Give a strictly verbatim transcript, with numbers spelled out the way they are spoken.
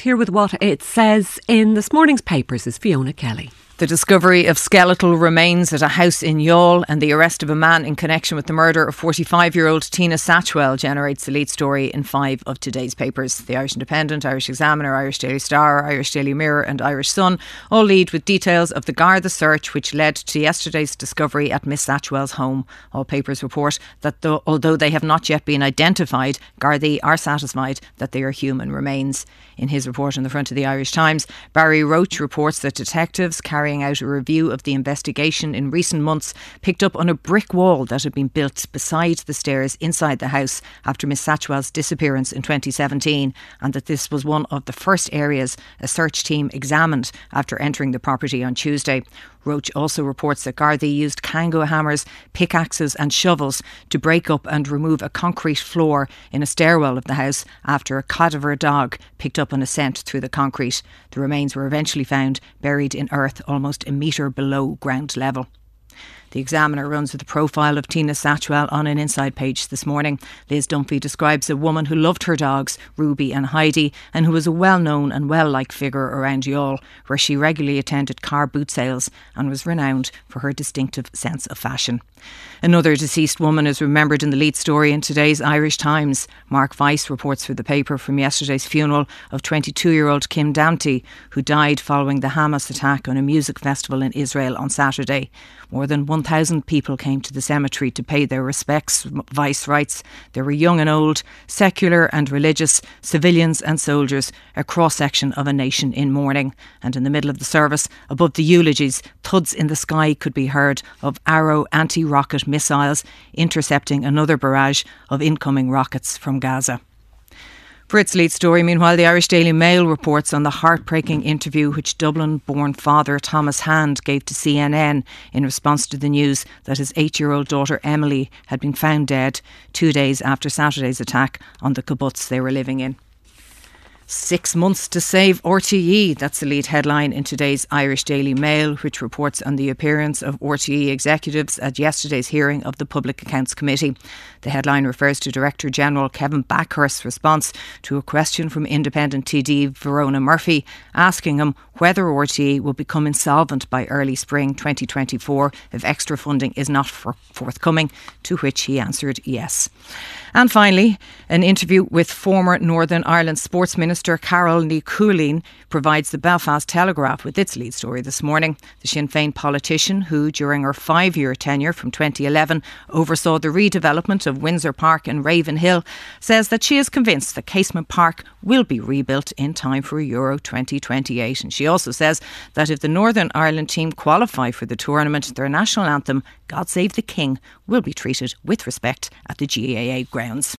here with what it says in this morning's papers is Fiona Kelly. The discovery of skeletal remains at a house in Youghal and the arrest of a man in connection with the murder of forty-five-year-old Tina Satchwell generates the lead story in five of today's papers. The Irish Independent, Irish Examiner, Irish Daily Star, Irish Daily Mirror and Irish Sun all lead with details of the Garda search which led to yesterday's discovery at Miss Satchwell's home. All papers report that though, although they have not yet been identified, Gardaí are satisfied that they are human remains. In his report on the front of the Irish Times, Barry Roche reports that detectives carry carrying out a review of the investigation in recent months picked up on a brick wall that had been built beside the stairs inside the house after Miss Satchwell's disappearance in twenty seventeen, and that this was one of the first areas a search team examined after entering the property on Tuesday. Roche also reports that Gardaí used Kango hammers, pickaxes and shovels to break up and remove a concrete floor in a stairwell of the house after a cadaver dog picked up an ascent through the concrete. The remains were eventually found buried in earth almost a metre below ground level. The Examiner runs with the profile of Tina Satchwell on an inside page this morning. Liz Dunphy describes a woman who loved her dogs, Ruby and Heidi, and who was a well-known and well-liked figure around Youghal, where she regularly attended car boot sales and was renowned for her distinctive sense of fashion. Another deceased woman is remembered in the lead story in today's Irish Times. Mark Weiss reports for the paper from yesterday's funeral of twenty-two-year-old Kim Damty, who died following the Hamas attack on a music festival in Israel on Saturday. More than one thousand people came to the cemetery to pay their respects, Weiss writes. There were young and old, secular and religious, civilians and soldiers, a cross-section of a nation in mourning. And in the middle of the service, above the eulogies, thuds in the sky could be heard of Arrow anti-rocket missiles intercepting another barrage of incoming rockets from Gaza. For its lead story, meanwhile, the Irish Daily Mail reports on the heartbreaking interview which Dublin-born father Thomas Hand gave to C N N in response to the news that his eight-year-old daughter Emily had been found dead two days after Saturday's attack on the kibbutz they were living in. Six months to save R T E. That's the lead headline in today's Irish Daily Mail, which reports on the appearance of R T E executives at yesterday's hearing of the Public Accounts Committee. The headline refers to Director General Kevin Backhurst's response to a question from Independent T D Verona Murphy, asking him whether R T E will become insolvent by early spring twenty twenty-four if extra funding is not for- forthcoming, to which he answered yes. And finally, an interview with former Northern Ireland Sports Minister Carol Ní Chulainn provides the Belfast Telegraph with its lead story this morning. The Sinn Féin politician, who during her five-year tenure from twenty eleven oversaw the redevelopment of Windsor Park and Ravenhill, says that she is convinced that Casement Park will be rebuilt in time for Euro twenty twenty-eight. And she also says that if the Northern Ireland team qualify for the tournament, their national anthem, God Save the King, will be treated with respect at the G A A grounds.